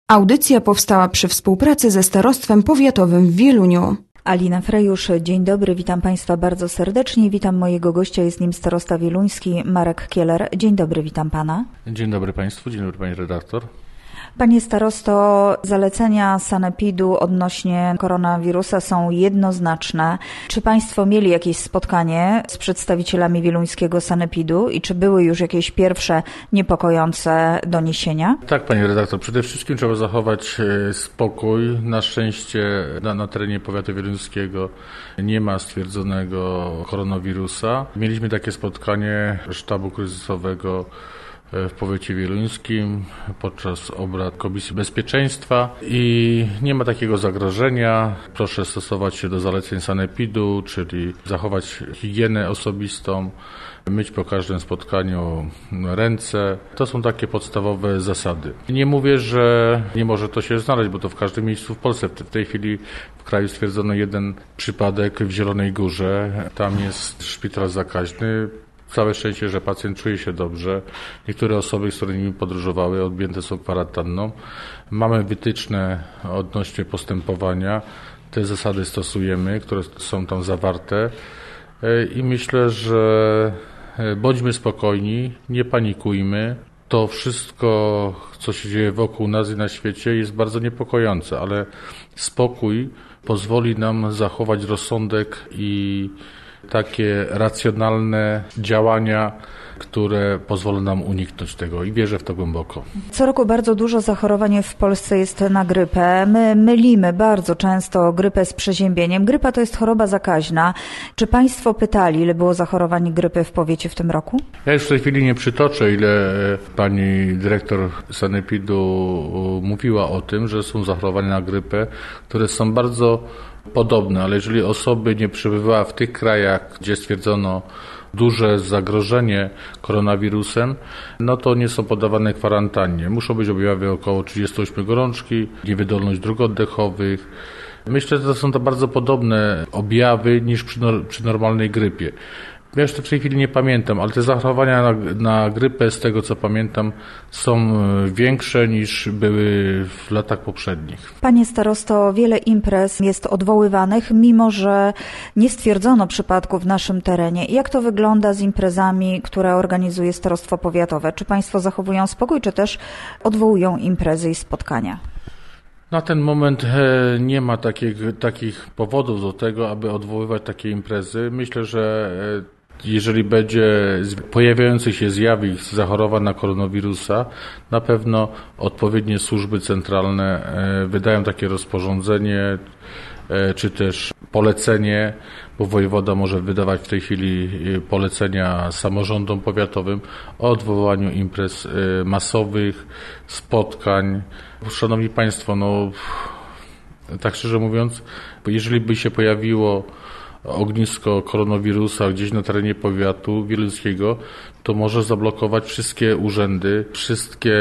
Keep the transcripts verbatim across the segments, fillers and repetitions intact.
Audycja powstała przy współpracy ze Starostwem Powiatowym w Wieluniu. Alina Frejusz, dzień dobry, witam Państwa bardzo serdecznie. Witam mojego gościa, jest nim starosta wieluński Marek Kieler. Dzień dobry, witam Pana. Dzień dobry Państwu, dzień dobry Pani redaktor. Panie starosto, zalecenia sanepidu odnośnie koronawirusa są jednoznaczne. Czy Państwo mieli jakieś spotkanie z przedstawicielami wieluńskiego sanepidu i czy były już jakieś pierwsze niepokojące doniesienia? Tak, Pani redaktor, przede wszystkim trzeba zachować spokój. Na szczęście na, na terenie powiatu wieluńskiego nie ma stwierdzonego koronawirusa. Mieliśmy takie spotkanie sztabu kryzysowego w powiecie wieluńskim podczas obrad Komisji Bezpieczeństwa i nie ma takiego zagrożenia. Proszę stosować się do zaleceń sanepidu, czyli zachować higienę osobistą, myć po każdym spotkaniu ręce. To są takie podstawowe zasady. Nie mówię, że nie może to się znaleźć, bo to w każdym miejscu w Polsce. W tej chwili w kraju stwierdzono jeden przypadek w Zielonej Górze. Tam jest szpital zakaźny. Całe szczęście, że pacjent czuje się dobrze. Niektóre osoby, z którymi podróżowały, odjęte są kwarantanną. Mamy wytyczne odnośnie postępowania. Te zasady stosujemy, które są tam zawarte. I myślę, że bądźmy spokojni, nie panikujmy. To wszystko, co się dzieje wokół nas i na świecie, jest bardzo niepokojące, ale spokój pozwoli nam zachować rozsądek i takie racjonalne działania, które pozwolą nam uniknąć tego i wierzę w to głęboko. Co roku bardzo dużo zachorowań w Polsce jest na grypę. My mylimy bardzo często grypę z przeziębieniem. Grypa to jest choroba zakaźna. Czy Państwo pytali, ile było zachorowań grypy w powiecie w tym roku? Ja już w tej chwili nie przytoczę, ile pani dyrektor sanepidu mówiła o tym, że są zachorowania na grypę, które są bardzo podobne, ale jeżeli osoby nie przebywały w tych krajach, gdzie stwierdzono duże zagrożenie koronawirusem, no to nie są poddawane kwarantannie. Muszą być objawy około trzydzieści osiem gorączki, niewydolność dróg oddechowych. Myślę, że to są to bardzo podobne objawy niż przy, no, przy normalnej grypie. Ja już w tej chwili nie pamiętam, ale te zachorowania na, na grypę, z tego co pamiętam, są większe niż były w latach poprzednich. Panie starosto, wiele imprez jest odwoływanych, mimo że nie stwierdzono przypadków w naszym terenie. Jak to wygląda z imprezami, które organizuje Starostwo Powiatowe? Czy Państwo zachowują spokój, czy też odwołują imprezy i spotkania? Na ten moment nie ma takich, takich powodów do tego, aby odwoływać takie imprezy. Myślę, że jeżeli będzie pojawiających się zjawisk zachorowań na koronawirusa, na pewno odpowiednie służby centralne wydają takie rozporządzenie, czy też polecenie, bo wojewoda może wydawać w tej chwili polecenia samorządom powiatowym o odwołaniu imprez masowych, spotkań. Szanowni Państwo, no tak szczerze mówiąc, jeżeli by się pojawiło ognisko koronawirusa gdzieś na terenie powiatu wieluńskiego, to może zablokować wszystkie urzędy, wszystkie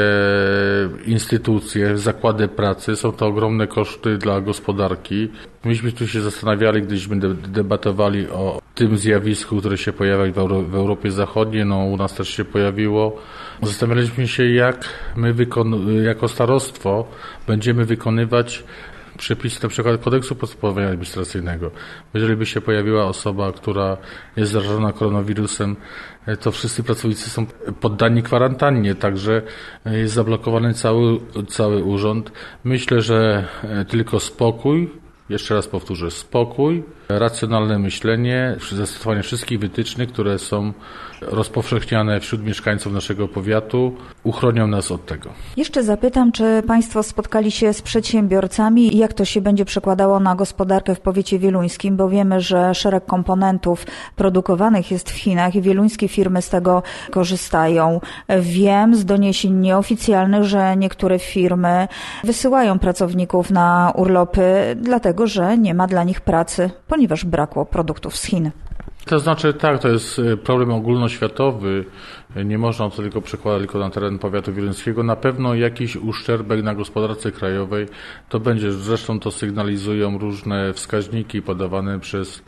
instytucje, zakłady pracy. Są to ogromne koszty dla gospodarki. Myśmy tu się zastanawiali, gdyśmy debatowali o tym zjawisku, które się pojawia w, Euro- w Europie Zachodniej, no u nas też się pojawiło. Zastanawialiśmy się, jak my wykon- jako starostwo będziemy wykonywać przepisy na przykład kodeksu postępowania administracyjnego. Jeżeli by się pojawiła osoba, która jest zarażona koronawirusem, to wszyscy pracownicy są poddani kwarantannie, także jest zablokowany cały, cały urząd. Myślę, że tylko spokój, jeszcze raz powtórzę, spokój, racjonalne myślenie, zastosowanie wszystkich wytycznych, które są rozpowszechniane wśród mieszkańców naszego powiatu, uchronią nas od tego. Jeszcze zapytam, czy Państwo spotkali się z przedsiębiorcami i jak to się będzie przekładało na gospodarkę w powiecie wieluńskim, bo wiemy, że szereg komponentów produkowanych jest w Chinach i wieluńskie firmy z tego korzystają. Wiem z doniesień nieoficjalnych, że niektóre firmy wysyłają pracowników na urlopy, dlatego że nie ma dla nich pracy, ponieważ brakło produktów z Chin. To znaczy tak, to jest problem ogólnoświatowy, nie można to tylko przekładać tylko na teren powiatu wieluńskiego. Na pewno jakiś uszczerbek na gospodarce krajowej to będzie, zresztą to sygnalizują różne wskaźniki podawane przez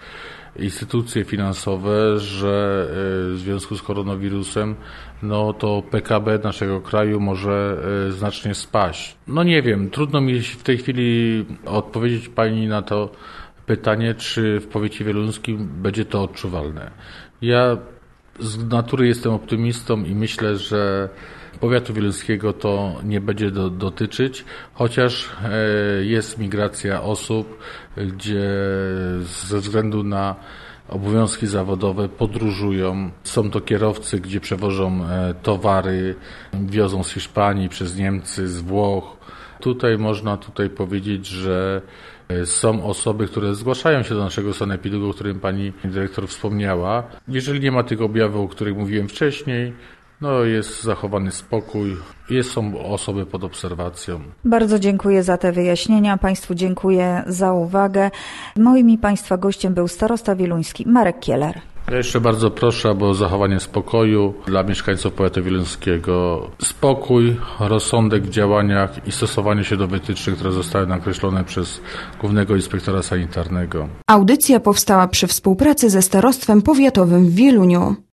instytucje finansowe, że w związku z koronawirusem no to P K B naszego kraju może znacznie spaść. No nie wiem, trudno mi w tej chwili odpowiedzieć Pani na to pytanie, czy w powiecie wieluńskim będzie to odczuwalne. Ja z natury jestem optymistą i myślę, że powiatu wieluńskiego to nie będzie do, dotyczyć, chociaż e, jest migracja osób, gdzie ze względu na obowiązki zawodowe podróżują. Są to kierowcy, gdzie przewożą e, towary, wiozą z Hiszpanii, przez Niemcy, z Włoch. Tutaj można tutaj powiedzieć, że są osoby, które zgłaszają się do naszego sanepidu, o którym pani dyrektor wspomniała. Jeżeli nie ma tych objawów, o których mówiłem wcześniej, no jest zachowany spokój, jest, są osoby pod obserwacją. Bardzo dziękuję za te wyjaśnienia. Państwu dziękuję za uwagę. Moim i Państwa gościem był starosta wieluński Marek Kieler. Ja jeszcze bardzo proszę o zachowanie spokoju dla mieszkańców powiatu wieluńskiego. Spokój, rozsądek w działaniach i stosowanie się do wytycznych, które zostały nakreślone przez Głównego Inspektora Sanitarnego. Audycja powstała przy współpracy ze Starostwem Powiatowym w Wieluniu.